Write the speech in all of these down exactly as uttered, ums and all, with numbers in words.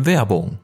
Werbung.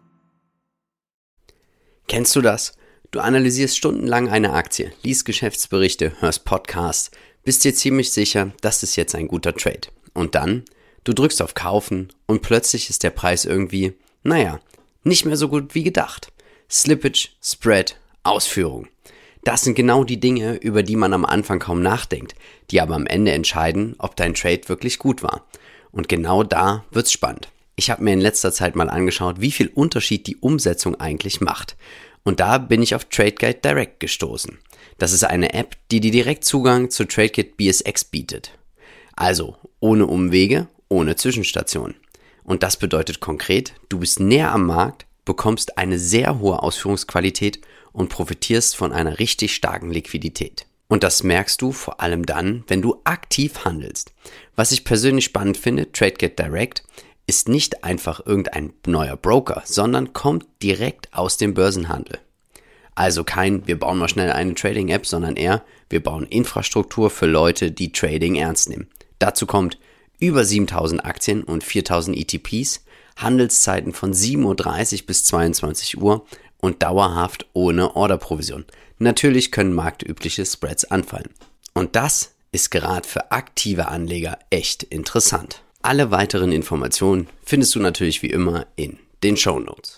Kennst du das? Du analysierst stundenlang eine Aktie, liest Geschäftsberichte, hörst Podcasts, bist dir ziemlich sicher, das ist jetzt ein guter Trade. Und dann, du drückst auf Kaufen und plötzlich ist der Preis irgendwie, naja, nicht mehr so gut wie gedacht. Slippage, Spread, Ausführung. Das sind genau die Dinge, über die man am Anfang kaum nachdenkt, die aber am Ende entscheiden, ob dein Trade wirklich gut war. Und genau da wird's spannend. Ich habe mir in letzter Zeit mal angeschaut, wie viel Unterschied die Umsetzung eigentlich macht. Und da bin ich auf TradeGuide Direct gestoßen. Das ist eine App, die dir direkt Zugang zu TradeGuide B S X bietet. Also ohne Umwege, ohne Zwischenstationen. Und das bedeutet konkret, du bist näher am Markt, bekommst eine sehr hohe Ausführungsqualität und profitierst von einer richtig starken Liquidität. Und das merkst du vor allem dann, wenn du aktiv handelst. Was ich persönlich spannend finde, TradeGuide Direct ist nicht einfach irgendein neuer Broker, sondern kommt direkt aus dem Börsenhandel. Also kein, wir bauen mal schnell eine Trading-App, sondern eher, wir bauen Infrastruktur für Leute, die Trading ernst nehmen. Dazu kommt über siebentausend Aktien und viertausend E T Ps, Handelszeiten von sieben Uhr dreißig bis zweiundzwanzig Uhr und dauerhaft ohne Orderprovision. Natürlich können marktübliche Spreads anfallen. Und das ist gerade für aktive Anleger echt interessant. Alle weiteren Informationen findest du natürlich wie immer in den Shownotes.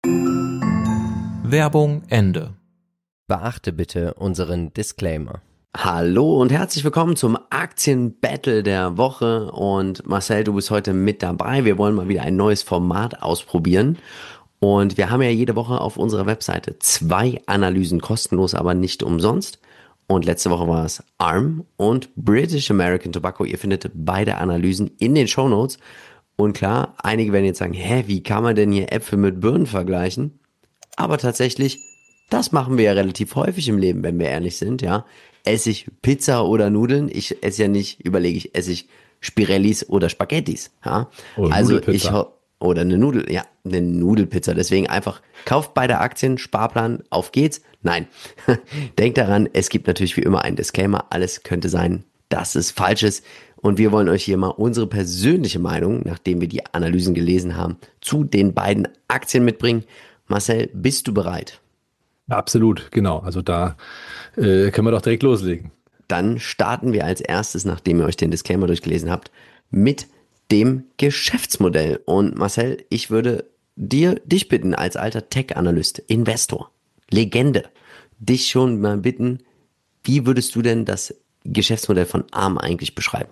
Werbung Ende. Beachte bitte unseren Disclaimer. Hallo und herzlich willkommen zum Aktien-Battle der Woche. Und Marcel, du bist heute mit dabei. Wir wollen mal wieder ein neues Format ausprobieren. Und wir haben ja jede Woche auf unserer Webseite zwei Analysen kostenlos, aber nicht umsonst. Und letzte Woche war es A R M und British American Tobacco. Ihr findet beide Analysen in den Shownotes. Und klar, einige werden jetzt sagen, hä, wie kann man denn hier Äpfel mit Birnen vergleichen? Aber tatsächlich, das machen wir ja relativ häufig im Leben, wenn wir ehrlich sind, ja. Esse ich Pizza oder Nudeln? Ich esse ja nicht, überlege ich, esse ich Spirellis oder Spaghettis, ja. Oder also Nudelpizza. ich Oder eine Nudel, ja, eine Nudelpizza. Deswegen einfach, kauft beide Aktien, Sparplan, auf geht's. Nein, denkt daran, es gibt natürlich wie immer einen Disclaimer. Alles könnte sein, dass es falsch ist. Und wir wollen euch hier mal unsere persönliche Meinung, nachdem wir die Analysen gelesen haben, zu den beiden Aktien mitbringen. Marcel, bist du bereit? Absolut, genau. Also da äh, können wir doch direkt loslegen. Dann starten wir als erstes, nachdem ihr euch den Disclaimer durchgelesen habt, mit dem Geschäftsmodell. Und Marcel, ich würde dir, dich bitten, als alter Tech-Analyst, Investor, Legende, dich schon mal bitten, wie würdest du denn das Geschäftsmodell von A R M eigentlich beschreiben?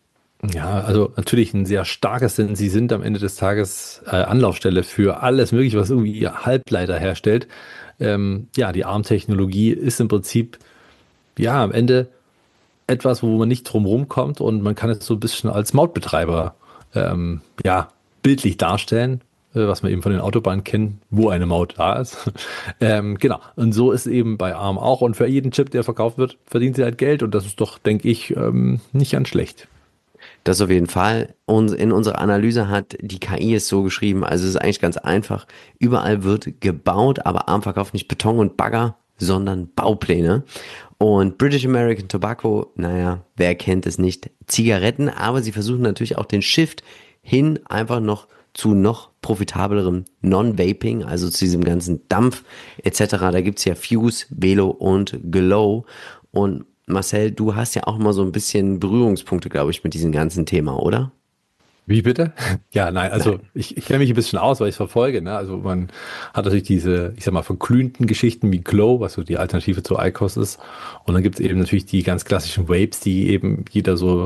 Ja, also natürlich ein sehr starkes, denn sie sind am Ende des Tages äh, Anlaufstelle für alles Mögliche, was irgendwie Halbleiter herstellt. Ähm, ja, die A R M-Technologie ist im Prinzip, ja, am Ende etwas, wo man nicht drum rumkommt und man kann es so ein bisschen als Mautbetreiber ähm, ja, bildlich darstellen, äh, was man eben von den Autobahnen kennt, wo eine Maut da ist. ähm, genau, und so ist es eben bei A R M auch. Und für jeden Chip, der verkauft wird, verdient sie halt Geld und das ist doch, denke ich, ähm, nicht ganz schlecht. Das auf jeden Fall. Und in unserer Analyse hat die K I es so geschrieben, also es ist eigentlich ganz einfach. Überall wird gebaut, aber A R M verkauft nicht Beton und Bagger, sondern Baupläne. Und British American Tobacco, naja, wer kennt es nicht, Zigaretten, aber sie versuchen natürlich auch den Shift hin einfach noch zu noch profitablerem Non-Vaping, also zu diesem ganzen Dampf et cetera. Da gibt's ja Fuse, Velo und Glow. Und Marcel, du hast ja auch mal so ein bisschen Berührungspunkte, glaube ich, mit diesem ganzen Thema, oder? Wie bitte? Ja, nein, also ich, ich kenne mich ein bisschen aus, weil ich es verfolge. Ne? Also man hat natürlich diese, ich sag mal, verglühten Geschichten wie Glow, was so die Alternative zu I Q O S ist. Und dann gibt es eben natürlich die ganz klassischen Vapes, die eben jeder so,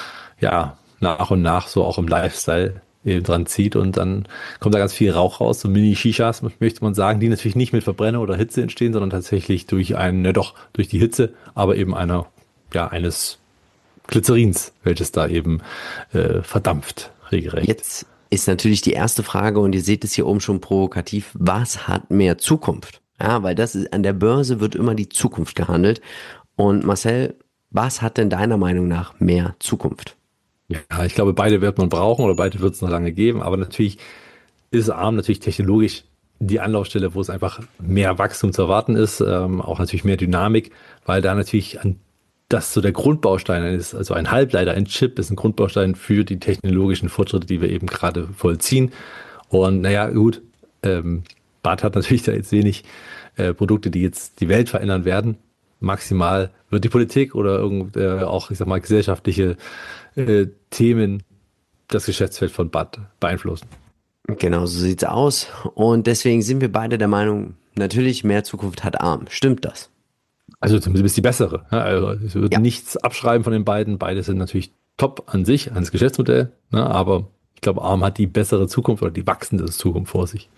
ja, nach und nach so auch im Lifestyle eben dran zieht. Und dann kommt da ganz viel Rauch raus, so Mini-Shishas, möchte man sagen, die natürlich nicht mit Verbrennung oder Hitze entstehen, sondern tatsächlich durch einen, ne doch, durch die Hitze, aber eben einer, ja, eines Glycerins, welches da eben äh, verdampft, regelrecht. Jetzt ist natürlich die erste Frage, und ihr seht es hier oben schon provokativ, was hat mehr Zukunft? Ja, weil das ist, an der Börse wird immer die Zukunft gehandelt. Und Marcel, was hat denn deiner Meinung nach mehr Zukunft? Ja, ich glaube, beide wird man brauchen oder beide wird es noch lange geben, aber natürlich ist A R M natürlich technologisch die Anlaufstelle, wo es einfach mehr Wachstum zu erwarten ist, ähm, auch natürlich mehr Dynamik, weil da natürlich an das so der Grundbaustein ist, also ein Halbleiter, ein Chip ist ein Grundbaustein für die technologischen Fortschritte, die wir eben gerade vollziehen. Und naja, gut, ähm, Bud hat natürlich da jetzt wenig äh, Produkte, die jetzt die Welt verändern werden. Maximal wird die Politik oder irgend, äh, auch, ich sag mal, gesellschaftliche äh, Themen das Geschäftsfeld von Bud beeinflussen. Genau, so sieht's aus. Und deswegen sind wir beide der Meinung, natürlich mehr Zukunft hat Arm. Stimmt das? Also zumindest die bessere. Ja, also es wird Ja. nichts abschreiben von den beiden. Beide sind natürlich top an sich, ans Geschäftsmodell. Ne? Aber ich glaube, Arm hat die bessere Zukunft oder die wachsende Zukunft vor sich.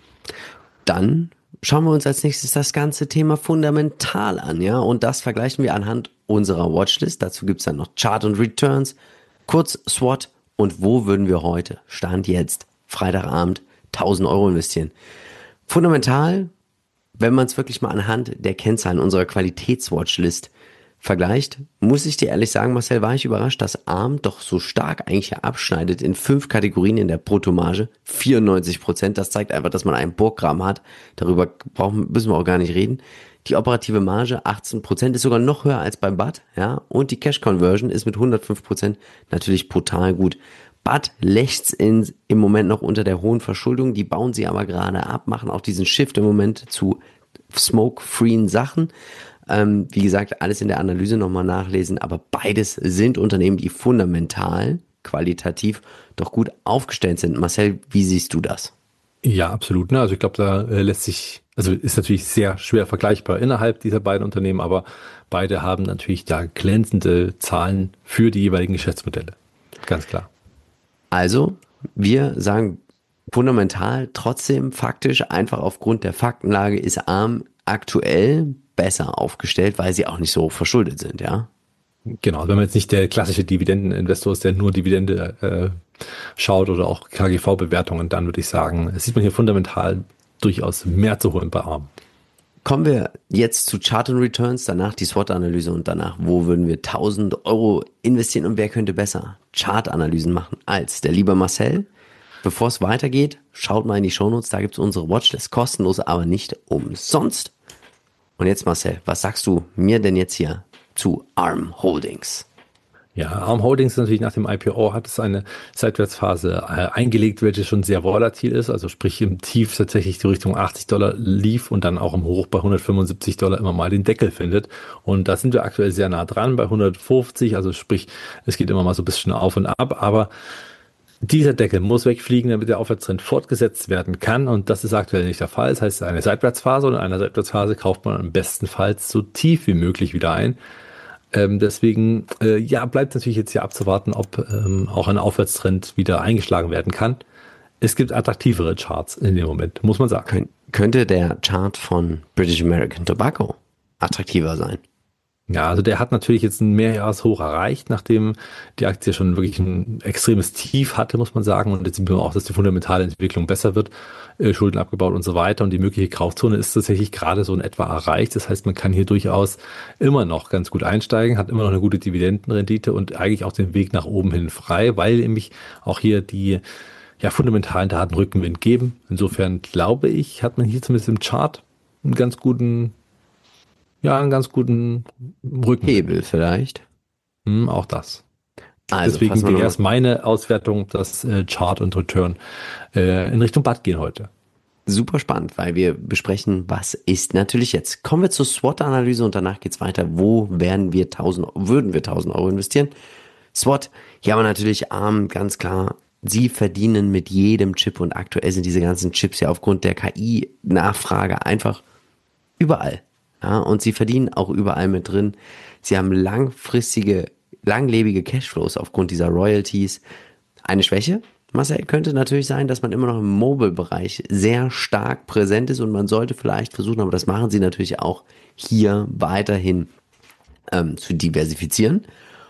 Dann schauen wir uns als nächstes das ganze Thema fundamental an, ja, und das vergleichen wir anhand unserer Watchlist. Dazu gibt's dann noch Chart und Returns, kurz SWOT und wo würden wir heute, Stand jetzt, Freitagabend, tausend Euro investieren. Fundamental, wenn man es wirklich mal anhand der Kennzahlen unserer Qualitätswatchlist vergleicht, muss ich dir ehrlich sagen, Marcel, war ich überrascht, dass Arm doch so stark eigentlich abschneidet in fünf Kategorien in der Bruttomarge, vierundneunzig Prozent. Das zeigt einfach, dass man einen Burggraben hat. Darüber brauchen, müssen wir auch gar nicht reden. Die operative Marge, achtzehn Prozent, ist sogar noch höher als beim Bud, ja. Und die Cash Conversion ist mit hundertfünf Prozent natürlich brutal gut. Bud lächzt in, im Moment noch unter der hohen Verschuldung. Die bauen sie aber gerade ab, machen auch diesen Shift im Moment zu smoke-freen Sachen. Ähm, wie gesagt, alles in der Analyse nochmal nachlesen, aber beides sind Unternehmen, die fundamental, qualitativ doch gut aufgestellt sind. Marcel, wie siehst du das? Ja, absolut. Ne? Also ich glaube, da äh, lässt sich, also ist natürlich sehr schwer vergleichbar innerhalb dieser beiden Unternehmen, aber beide haben natürlich da glänzende Zahlen für die jeweiligen Geschäftsmodelle. Ganz klar. Also, wir sagen fundamental, trotzdem faktisch, einfach aufgrund der Faktenlage ist Arm aktuell besser aufgestellt, weil sie auch nicht so hoch verschuldet sind, ja? Genau, wenn man jetzt nicht der klassische Dividendeninvestor ist, der nur Dividende äh, schaut oder auch K G V-Bewertungen, dann würde ich sagen, sieht man hier fundamental durchaus mehr zu holen bei Arm. Kommen wir jetzt zu Chart und Returns, danach die SWOT-Analyse und danach, wo würden wir tausend Euro investieren und wer könnte besser Chart-Analysen machen als der liebe Marcel? Bevor es weitergeht, schaut mal in die Shownotes, da gibt es unsere Watchlist, kostenlos, aber nicht umsonst. Und jetzt Marcel, was sagst du mir denn jetzt hier zu Arm Holdings? Ja, Arm Holdings natürlich nach dem I P O hat es eine Seitwärtsphase äh, eingelegt, welche schon sehr volatil ist, also sprich im Tief tatsächlich die Richtung achtzig Dollar lief und dann auch im Hoch bei hundertfünfundsiebzig Dollar immer mal den Deckel findet. Und da sind wir aktuell sehr nah dran bei hundertfünfzig, also sprich, es geht immer mal so ein bisschen auf und ab, aber dieser Deckel muss wegfliegen, damit der Aufwärtstrend fortgesetzt werden kann und das ist aktuell nicht der Fall. Das heißt, eine Seitwärtsphase und in einer Seitwärtsphase kauft man am bestenfalls so tief wie möglich wieder ein. Ähm, deswegen, äh, ja, bleibt natürlich jetzt hier abzuwarten, ob ähm, auch ein Aufwärtstrend wieder eingeschlagen werden kann. Es gibt attraktivere Charts in dem Moment, muss man sagen. Kön- könnte der Chart von British American Tobacco attraktiver sein? Ja, also der hat natürlich jetzt ein Mehrjahreshoch erreicht, nachdem die Aktie schon wirklich ein extremes Tief hatte, muss man sagen. Und jetzt sehen wir auch, dass die fundamentale Entwicklung besser wird, äh, Schulden abgebaut und so weiter. Und die mögliche Kaufzone ist tatsächlich gerade so in etwa erreicht. Das heißt, man kann hier durchaus immer noch ganz gut einsteigen, hat immer noch eine gute Dividendenrendite und eigentlich auch den Weg nach oben hin frei, weil nämlich auch hier die ja, fundamentalen Daten Rückenwind geben. Insofern glaube ich, hat man hier zumindest im Chart einen ganz guten Ja, einen ganz guten Rücken. Hebel vielleicht. Hm, auch das. Also Deswegen fassen wir wäre noch- es meine Auswertung, dass äh, Chart und Return äh, in Richtung Bud gehen heute. Super spannend, weil wir besprechen, was ist natürlich jetzt. Kommen wir zur SWOT-Analyse und danach geht's weiter. Wo werden wir tausend, würden wir tausend Euro investieren? SWOT, hier haben wir natürlich Arm, ganz klar. Sie verdienen mit jedem Chip und aktuell sind diese ganzen Chips ja aufgrund der K I-Nachfrage einfach überall. Ja, und sie verdienen auch überall mit drin. Sie haben langfristige, langlebige Cashflows aufgrund dieser Royalties. Eine Schwäche, Marcel, könnte natürlich sein, dass man immer noch im Mobile-Bereich sehr stark präsent ist und man sollte vielleicht versuchen, aber das machen sie natürlich auch, hier weiterhin ähm, zu diversifizieren.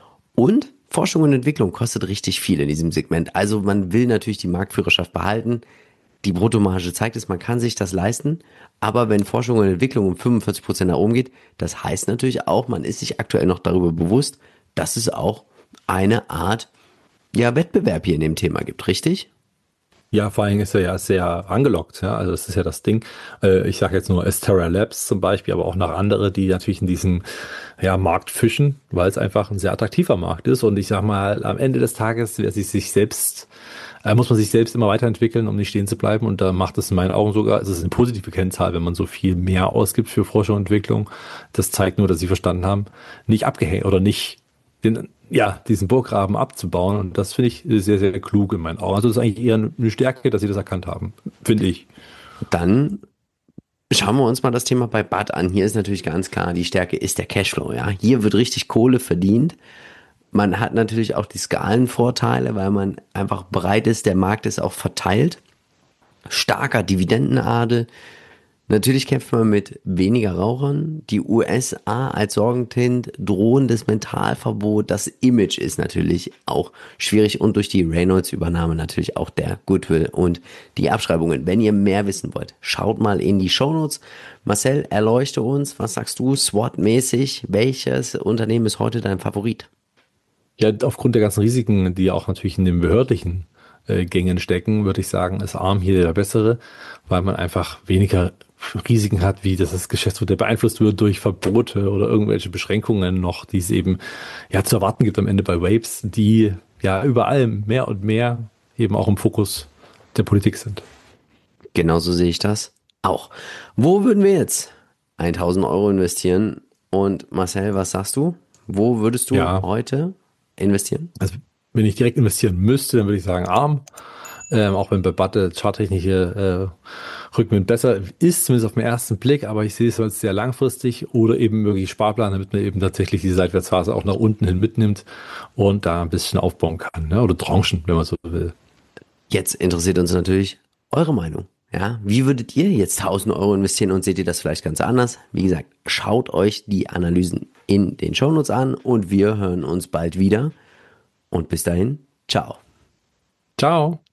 Und Forschung und Entwicklung kostet richtig viel in diesem Segment. Also man will natürlich die Marktführerschaft behalten. Die Bruttomarge zeigt es, man kann sich das leisten, aber wenn Forschung und Entwicklung um fünfundvierzig Prozent nach oben geht, das heißt natürlich auch, man ist sich aktuell noch darüber bewusst, dass es auch eine Art ja, Wettbewerb hier in dem Thema gibt, richtig? Ja, vor allem ist er ja sehr angelockt, ja. Also das ist ja das Ding. Äh, ich sage jetzt nur Astera Labs zum Beispiel, aber auch noch andere, die natürlich in diesem ja, Markt fischen, weil es einfach ein sehr attraktiver Markt ist. Und ich sag mal, am Ende des Tages, wer sich sich selbst, äh, muss man sich selbst immer weiterentwickeln, um nicht stehen zu bleiben. Und da macht es in meinen Augen sogar, es ist eine positive Kennzahl, wenn man so viel mehr ausgibt für Forschung und Entwicklung. Das zeigt nur, dass sie verstanden haben, nicht abgehängt oder nicht den, ja, diesen Burggraben abzubauen. Und das finde ich sehr, sehr klug in meinen Augen. Also das ist eigentlich eher eine Stärke, dass sie das erkannt haben, finde ich. Dann schauen wir uns mal das Thema bei Bud an. Hier ist natürlich ganz klar, die Stärke ist der Cashflow. Ja, hier wird richtig Kohle verdient. Man hat natürlich auch die Skalenvorteile, weil man einfach bereit ist, der Markt ist auch verteilt. Starker Dividendenadel. Natürlich kämpft man mit weniger Rauchern. Die U S A als Sorgenkind, drohendes Mentalverbot. Das Image ist natürlich auch schwierig und durch die Reynolds-Übernahme natürlich auch der Goodwill und die Abschreibungen. Wenn ihr mehr wissen wollt, schaut mal in die Shownotes. Marcel, erleuchte uns. Was sagst du SWOT-mäßig? Welches Unternehmen ist heute dein Favorit? Ja, aufgrund der ganzen Risiken, die auch natürlich in den behördlichen äh, Gängen stecken, würde ich sagen, ist Arm hier der bessere, weil man einfach weniger Risiken hat, wie dass das Geschäftsmodell beeinflusst wird durch Verbote oder irgendwelche Beschränkungen noch, die es eben ja zu erwarten gibt am Ende bei Vapes, die ja überall mehr und mehr eben auch im Fokus der Politik sind. Genauso sehe ich das auch. Wo würden wir jetzt tausend Euro investieren? Und Marcel, was sagst du? Wo würdest du Ja, heute investieren? also wenn ich direkt investieren müsste, dann würde ich sagen Arm. Ähm, auch wenn bei Batte charttechnische äh, Rückenwind besser ist, zumindest auf den ersten Blick, aber ich sehe es als sehr langfristig oder eben wirklich Sparplan, damit man eben tatsächlich die Seitwärtsphase auch nach unten hin mitnimmt und da ein bisschen aufbauen kann, ne? Oder Tranchen, wenn man so will. Jetzt interessiert uns natürlich eure Meinung. Ja, wie würdet ihr jetzt tausend Euro investieren und seht ihr das vielleicht ganz anders? Wie gesagt, schaut euch die Analysen in den Shownotes an und wir hören uns bald wieder. Und bis dahin, ciao. Ciao.